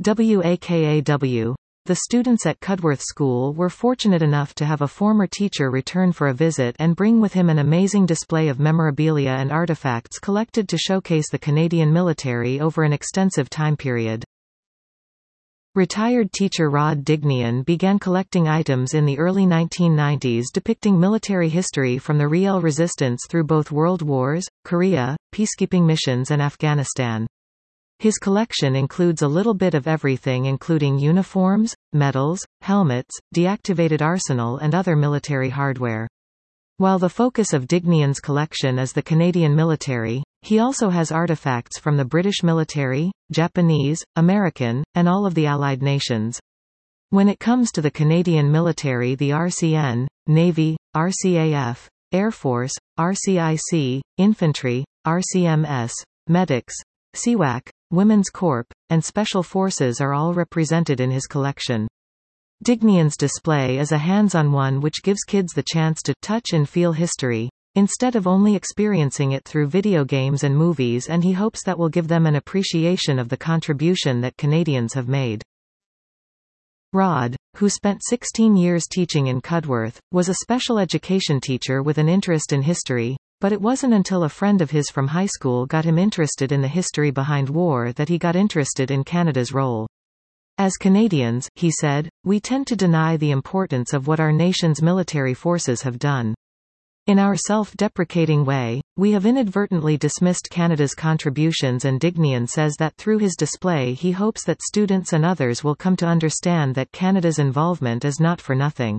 WAKAW. The students at Cudworth School were fortunate enough to have a former teacher return for a visit and bring with him an amazing display of memorabilia and artifacts collected to showcase the Canadian military over an extensive time period. Retired teacher Rod Dignion began collecting items in the early 1990s depicting military history from the Riel resistance through both World Wars, Korea, peacekeeping missions and Afghanistan. His collection includes a little bit of everything including uniforms, medals, helmets, deactivated arsenal and other military hardware. While the focus of Dignion's collection is the Canadian military, he also has artifacts from the British military, Japanese, American, and all of the Allied nations. When it comes to the Canadian military, the RCN, Navy, RCAF, Air Force, RCIC, Infantry, RCMS, Medics, CWAC, Women's Corps, and Special Forces are all represented in his collection. Dignion's display is a hands-on one which gives kids the chance to touch and feel history, instead of only experiencing it through video games and movies, and he hopes that will give them an appreciation of the contribution that Canadians have made. Rod, who spent 16 years teaching in Cudworth, was a special education teacher with an interest in history, but it wasn't until a friend of his from high school got him interested in the history behind war that he got interested in Canada's role. As Canadians, he said, we tend to deny the importance of what our nation's military forces have done. In our self-deprecating way, we have inadvertently dismissed Canada's contributions, and Dignion says that through his display he hopes that students and others will come to understand that Canada's involvement is not for nothing.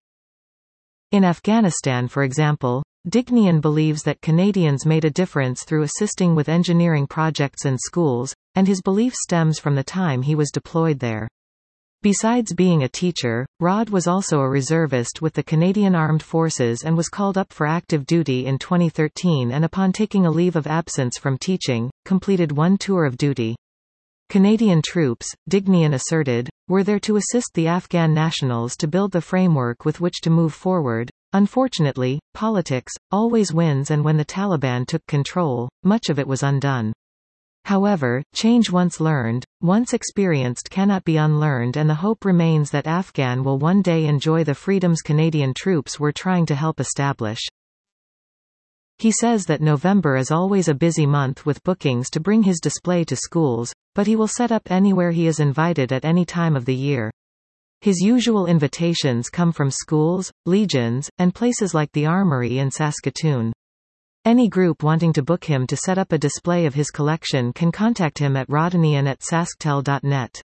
In Afghanistan, for example, Dignion believes that Canadians made a difference through assisting with engineering projects and schools, and his belief stems from the time he was deployed there. Besides being a teacher, Rod was also a reservist with the Canadian Armed Forces and was called up for active duty in 2013, and upon taking a leave of absence from teaching, completed one tour of duty. Canadian troops, Dignion asserted, were there to assist the Afghan nationals to build the framework with which to move forward. Unfortunately, politics always wins, and when the Taliban took control, much of it was undone. However, change once learned, once experienced cannot be unlearned, and the hope remains that Afghan will one day enjoy the freedoms Canadian troops were trying to help establish. He says that November is always a busy month with bookings to bring his display to schools, but he will set up anywhere he is invited at any time of the year. His usual invitations come from schools, legions, and places like the Armory in Saskatoon. Any group wanting to book him to set up a display of his collection can contact him at rodinian@sasktel.net.